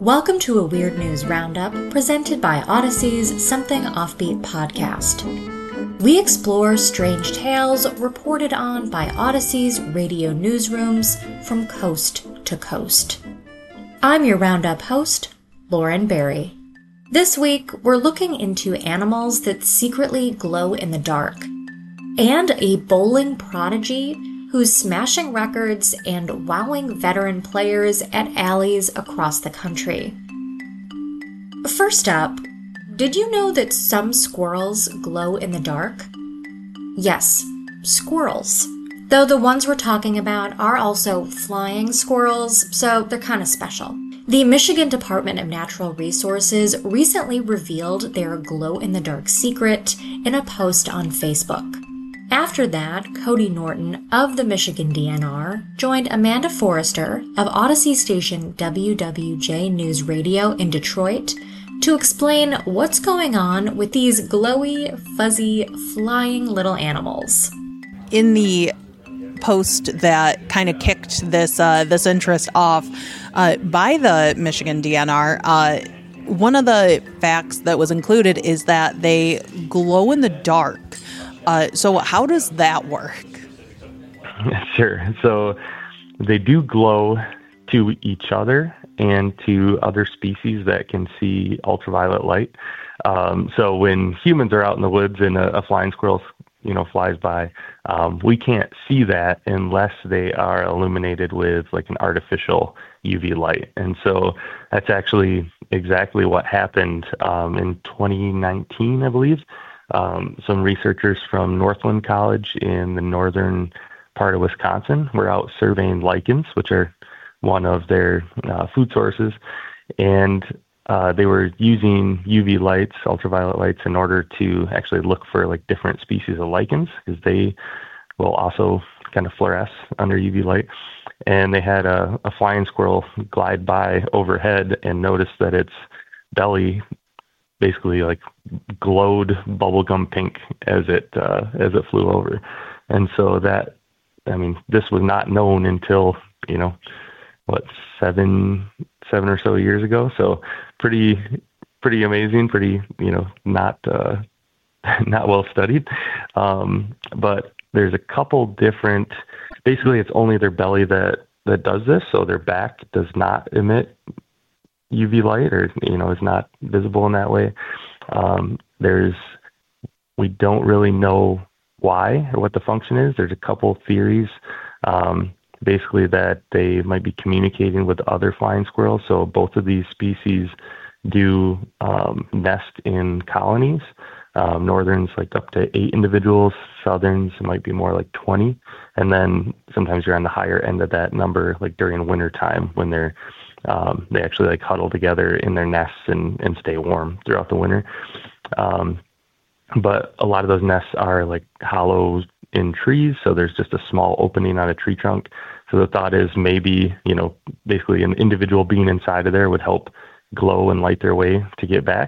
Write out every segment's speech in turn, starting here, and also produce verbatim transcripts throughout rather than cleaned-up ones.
Welcome to a Weird News Roundup presented by Odyssey's Something Offbeat podcast. We explore strange tales reported on by Odyssey's radio newsrooms from coast to coast. I'm your Roundup host, Lauren Berry. This week, we're looking into animals that secretly glow in the dark, and a bowling prodigy who's smashing records and wowing veteran players at alleys across the country. First up, did you know that some squirrels glow in the dark? Yes, squirrels. Though the ones we're talking about are also flying squirrels, so they're kind of special. The Michigan Department of Natural Resources recently revealed their glow-in-the-dark secret in a post on Facebook. After that, Cody Norton of the Michigan D N R joined Amanda Forrester of Odyssey station W W J News Radio in Detroit to explain what's going on with these glowy, fuzzy, flying little animals. In the post that kind of kicked this uh, this interest off uh, by the Michigan D N R, uh, one of the facts that was included is that they glow in the dark. Uh, so how does that work? Sure. So they do glow to each other and to other species that can see ultraviolet light. Um, so when humans are out in the woods and a, a flying squirrel, you know, flies by, um, we can't see that unless they are illuminated with like an artificial U V light. And so that's actually exactly what happened um, in twenty nineteen, I believe. Um, some researchers from Northland College in the northern part of Wisconsin were out surveying lichens, which are one of their uh, food sources, and uh, they were using U V lights, ultraviolet lights, in order to actually look for like different species of lichens, because they will also kind of fluoresce under U V light. And they had a, a flying squirrel glide by overhead and noticed that its belly basically like glowed bubblegum pink as it uh, as it flew over. And so that, I mean, this was not known until, you know, what, seven seven or so years ago. So pretty pretty amazing, pretty, you know, not uh, not well studied. Um, but there's a couple different, basically it's only their belly that that does this. So their back does not emit U V light, or, you know, is not visible in that way. Um, there's, we don't really know why or what the function is. There's a couple theories, um, basically that they might be communicating with other flying squirrels. So both of these species do um, nest in colonies. Um, northerns like up to eight individuals, southerns might be more like twenty. And then sometimes you're on the higher end of that number, like during winter time when they're Um, they actually like huddle together in their nests and, and stay warm throughout the winter. Um, but a lot of those nests are like hollow in trees. So there's just a small opening on a tree trunk. So the thought is maybe, you know, basically an individual being inside of there would help glow and light their way to get back.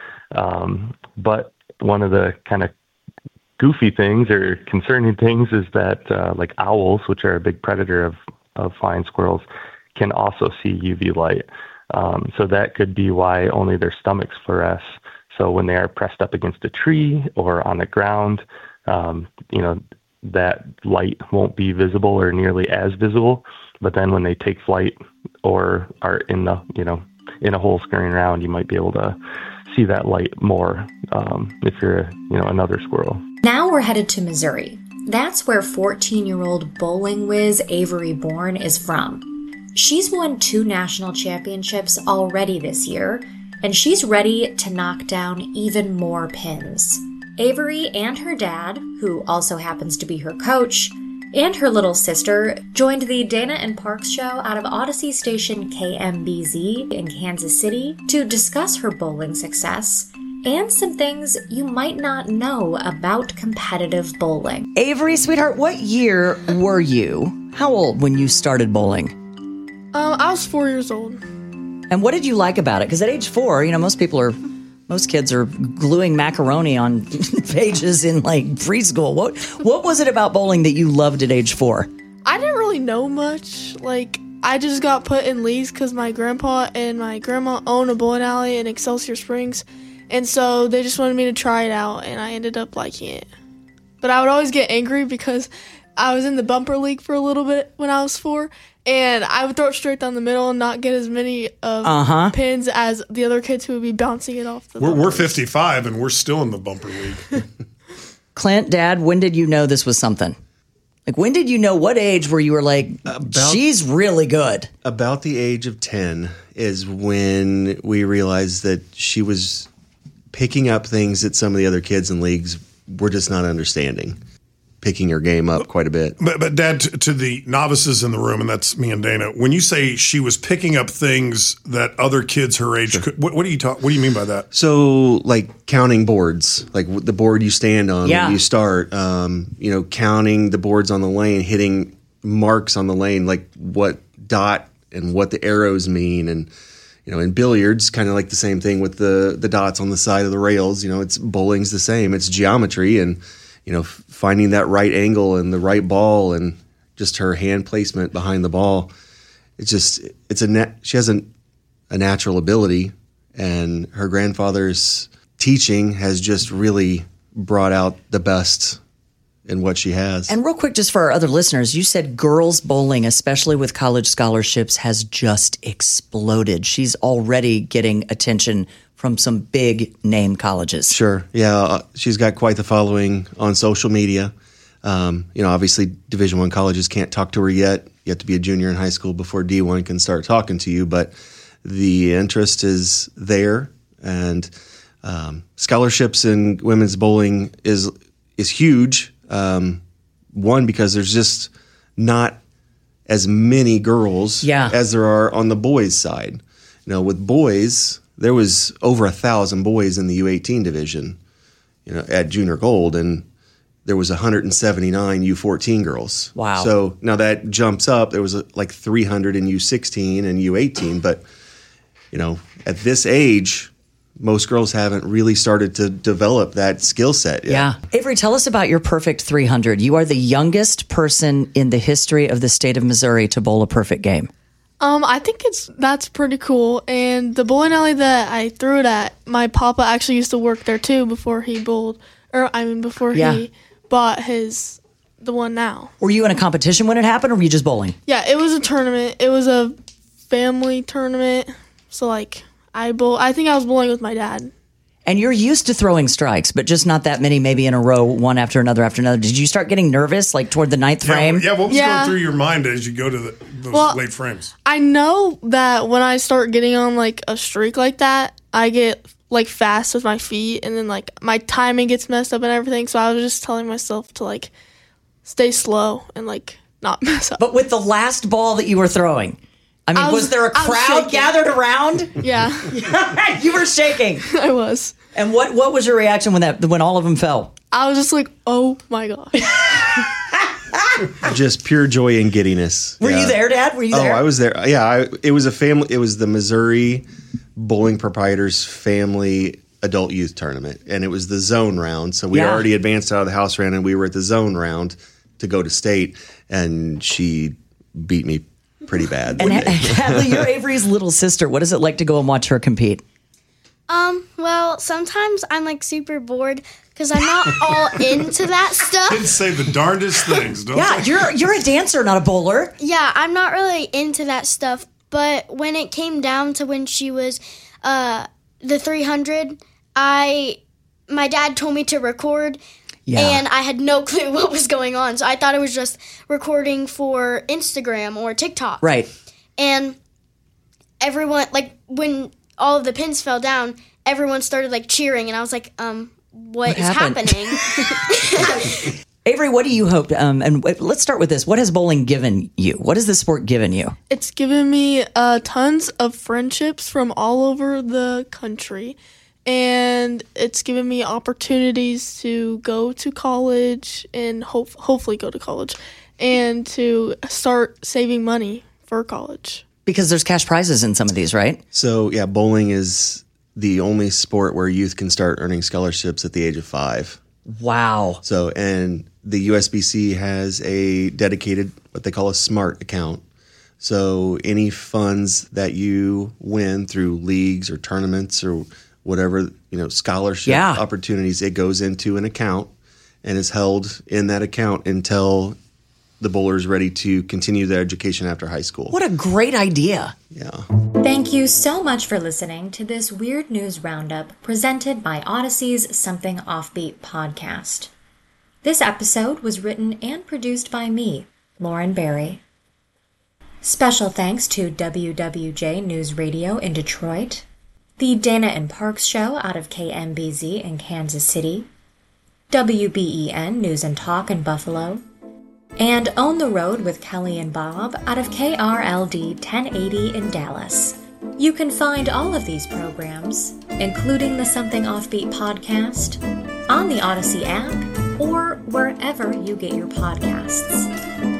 Um, but one of the kind of goofy things or concerning things is that uh, like owls, which are a big predator of, of flying squirrels, can also see U V light. Um, so that could be why only their stomachs fluoresce. So when they are pressed up against a tree or on the ground, um, you know, that light won't be visible or nearly as visible. But then when they take flight or are in the, you know, in a hole scurrying around, you might be able to see that light more um, if you're, a, you know, another squirrel. Now we're headed to Missouri. That's where fourteen-year-old bowling whiz Avery Bourne is from. She's won two national championships already this year, and she's ready to knock down even more pins. Avery and her dad, who also happens to be her coach, and her little sister joined the Dana and Parks show out of Odyssey station K M B Z in Kansas City to discuss her bowling success and some things you might not know about competitive bowling. Avery, sweetheart, what year were you? How old when you started bowling? Um, I was four years old. And what did you like about it? Because at age four, you know, most people are, most kids are gluing macaroni on pages in like preschool. What what was it about bowling that you loved at age four? I didn't really know much. Like, I just got put in leagues because my grandpa and my grandma own a bowling alley in Excelsior Springs, and so they just wanted me to try it out, and I ended up liking it. But I would always get angry because I was in the bumper league for a little bit when I was four, and I would throw it straight down the middle and not get as many of Uh-huh. pins as the other kids who would be bouncing it off the We're, we're bumpers. fifty-five and we're still in the bumper league. Clint, Dad, when did you know this was something? Like, when did you know, what age where you were like, About- she's really good? About the age of ten is when we realized that she was picking up things that some of the other kids in leagues were just not understanding, picking her game up quite a bit. But, but Dad, to, to the novices in the room, and that's me and Dana, when you say she was picking up things that other kids her age could, what, what do you talk? What do you mean by that? So, like counting boards, like the board you stand on Yeah. when you start, um, you know, counting the boards on the lane, hitting marks on the lane, like what dot and what the arrows mean. And, you know, in billiards, kind of like the same thing with the, the dots on the side of the rails. You know, it's bowling's the same. It's geometry and, you know, f- finding that right angle and the right ball and just her hand placement behind the ball. It's just, it's a, nat- she has a, a natural ability, and her grandfather's teaching has just really brought out the best in what she has. And real quick, just for our other listeners, you said girls bowling, especially with college scholarships, has just exploded. She's already getting attention from some big name colleges. Sure. Yeah. Uh, she's got quite the following on social media. Um, you know, obviously Division One colleges can't talk to her yet. You have to be a junior in high school before D one can start talking to you, but the interest is there, and um, scholarships in women's bowling is, is huge. Um, one, because there's just not as many girls Yeah. as there are on the boys' side. You know, with boys, there was over a thousand boys in the U eighteen division, you know, at Junior Gold, and there was one hundred seventy-nine U fourteen girls. Wow. So now that jumps up. There was uh, like three hundred in U sixteen and U eighteen, but you know, at this age, most girls haven't really started to develop that skill set yet. Yeah. Avery, tell us about your perfect three hundred. You are the youngest person in the history of the state of Missouri to bowl a perfect game. Um, I think it's that's pretty cool. And the bowling alley that I threw it at, my papa actually used to work there too before he bowled, or I mean before Yeah. he bought his the one now. Were you in a competition when it happened, or were you just bowling? Yeah, it was a tournament. It was a family tournament. So like I bowl. I think I was bowling with my dad. And you're used to throwing strikes, but just not that many, maybe in a row, one after another after another. Did you start getting nervous, like toward the ninth Yeah, frame? yeah, what was Yeah. going through your mind as you go to the, those Well, late frames? I know that when I start getting on like a streak like that, I get like fast with my feet, and then like my timing gets messed up and everything. So I was just telling myself to like stay slow and like not mess up. But with the last ball that you were throwing, I mean, I was, was- there a I was crowd shaking. gathered around? Yeah, You were shaking. I was. And what, what was your reaction when that when all of them fell? I was just like, oh my gosh. Just pure joy and giddiness. Were Yeah. you there, Dad? Were you Oh, there? I was there. Yeah, I, it was a family. It was the Missouri Bowling Proprietors Family Adult Youth Tournament, and it was the zone round. So we Yeah. already advanced out of the house round, and we were at the zone round to go to state, and she beat me pretty bad. And one day. Hadley, you're Avery's little sister. What is it like to go and watch her compete? Um, well, sometimes I'm like super bored because I'm not all into that Kids stuff. say the darndest things, don't Yeah, they? you're you're a dancer, not a bowler. Yeah, I'm not really into that stuff. But when it came down to when she was uh the three hundred, I my dad told me to record. Yeah. And I had no clue what was going on. So I thought it was just recording for Instagram or TikTok. Right. And everyone, like, when all of the pins fell down, everyone started, like, cheering. And I was like, um, what, What is happened? happening? Avery, what do you hope? Um, and w- let's start with this. What has bowling given you? What has this sport given you? It's given me uh, tons of friendships from all over the country. And it's given me opportunities to go to college and hope, hopefully go to college and to start saving money for college. Because there's cash prizes in some of these, right? So yeah, bowling is the only sport where youth can start earning scholarships at the age of five. Wow. So, and the U S B C has a dedicated, what they call a SMART account. So any funds that you win through leagues or tournaments or whatever, you know, scholarship Yeah. opportunities, it goes into an account and is held in that account until the bowler is ready to continue their education after high school. What a great idea. Yeah. Thank you so much for listening to this Weird News Roundup presented by Odyssey's Something Offbeat podcast. This episode was written and produced by me, Lauren Barry. Special thanks to W W J News Radio in Detroit, the Dana and Parks Show out of K M B Z in Kansas City, W B E N News and Talk in Buffalo, and Own the Road with Kelly and Bob out of K R L D ten eighty in Dallas. You can find all of these programs, including the Something Offbeat podcast, on the Odyssey app or wherever you get your podcasts.